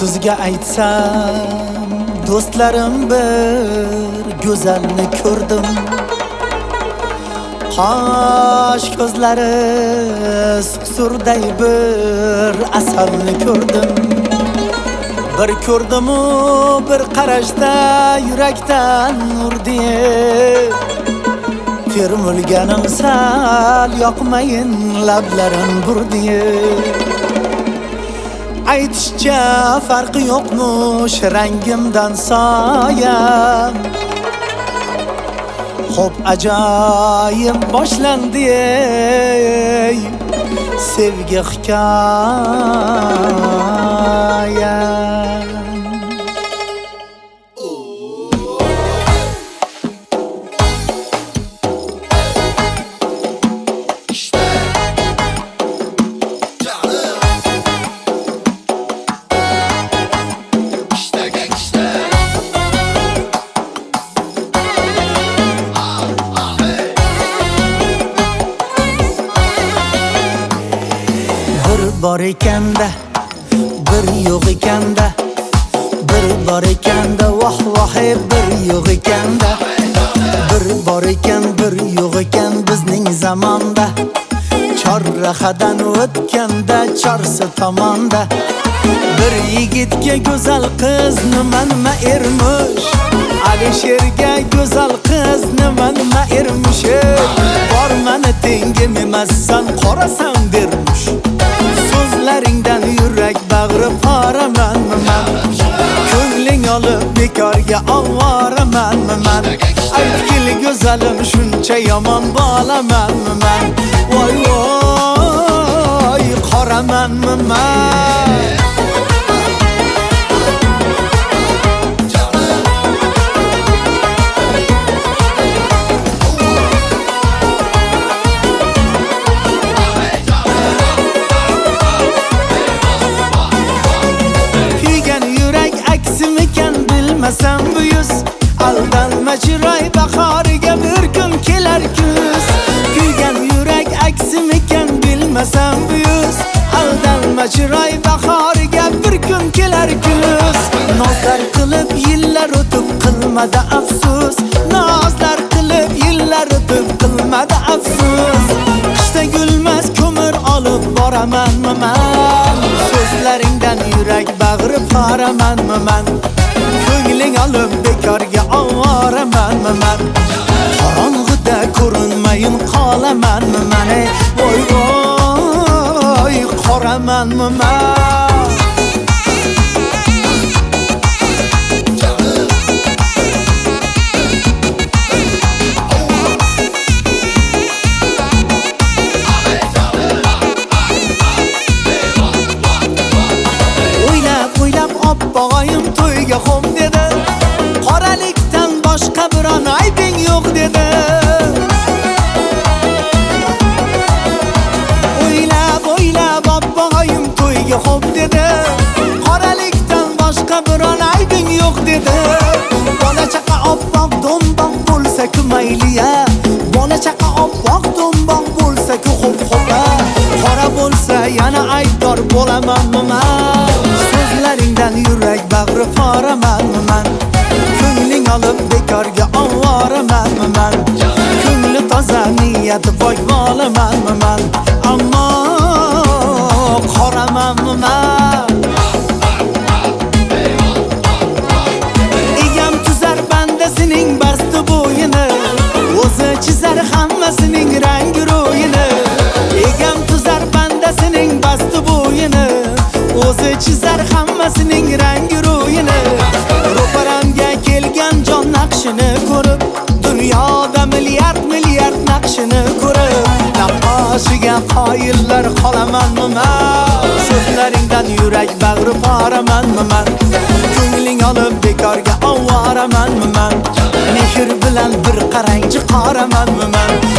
Sizga aytsam do'stlarim bir go'zalni ko'rdim. Qosh ko'zlari suqsurday bir asalni ko'rdim. Bir ko'rdim-u bir qarashda yurakdan urdi. Termulganim sal yoqmayin lablarim burdi. Aytishcha farqi yo'qmush rangimdan soya. Xo'p ajoyib boshlandi sevgi hikoya. Bor ekanda, bir yo'q ekanda, bir bor ekanda, voh voh bir yo'q ekanda. Bir bor ekan, bir yo'q ekan bizning zamonda. Chorrahadan o'tganda chorsi tomonda. Bir yigitga go'zal qiz nima ermish, Alisherga go'zal qiz nima ermish. Bor mani tengim emassan, qorasan dermish. So'zlaringdan yurak bag'ri poraman man. Ko'ngling olib bekorga ovoraman man. Aytgil go'zalim shuncha yomon bolaman man. Voy voy qoraman man. Bilmasam bu yuz aldanma chiroy bahoriga bir kun kelar kuz. Kuygan yurak aksim ekan bilmasam bu yuz aldanma chiroy bahoriga bir kun kelar kuz. Nozlar qilib yillar o'tib qilmadi afsus. Nozlar qilib yillar o'tib qilmadi afsus. Qishda gulmas ko'mir olib boraman man. So'zlaringdan yurak bag'ri poraman man. Ko'ngling olib bekorga ovoraman man. Qorong'ida ko'rinmayin qolaman man. Voy voy qoraman man. O'ylab oppog'ayim to'yga xom dedi. Qoralikdan boshqa biron aybing yo'q dedi. O'ylab oppog'ayim to'yga xom dedi. Qoralikdan boshqa biron aybing yo'q dedi. Bola chaqa oppoq do'mboq bo'lsa-ku mayliya. Bola chaqa oppoq do'mboq bo'lsa-ku xo'p-xo'pa. Qora bo'lsa yana aybdor bo'laman man. So'zlaringdan yurak bag'ri poraman man. Ko'ngling olib bekorga ovoraman man. Ko'ngli toza niyati poy bolaman man. Ammo qoraman man. Egam tuzar bandasining basti bo'yini, o'zi chizar hammasining rang ro'yini. Egam tuzar bandasining basti bo'yini, o'zi chizar hammasining rang ro'yini. Ro'paramga kelgan jon naqshini ko'rib, dunyoda milliard naqshini ko'rib, naqoshiga qoyillar qolaman man. So'zlaringdan yurak bag'ri poraman man. Ko'ngling olib bekorga ovoraman man. Mehr bilan bir qarangchi qoraman man.